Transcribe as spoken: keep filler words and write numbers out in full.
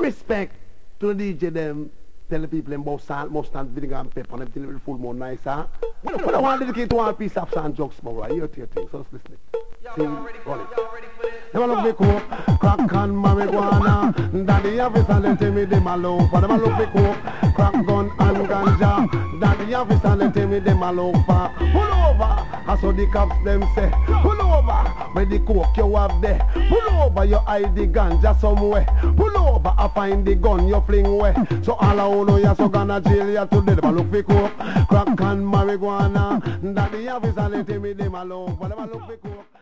respect to the D J them, tell the people about salt, mustard, vinegar and pepper and everything will full more nice, huh? But I want to dedicate to one piece of sand jokes, more right? Hear to your thing, so let's listen. Y'all ready for it? Y'all ready for this? Them a love me coke, crack and marijuana. Daddy officer let me them alone. For them a love me coke, crack gun and ganja. Daddy officer let me them alone. For pull over, I saw the cops them say. Pull over, where the coke you have there. Pull over, you hide the ganja somewhere. Pull over, I find the gun you fling away. So all I know you so gonna jail you today. Them a look me coke, crack and marijuana. Daddy officer let me them alone. For them a love me coke.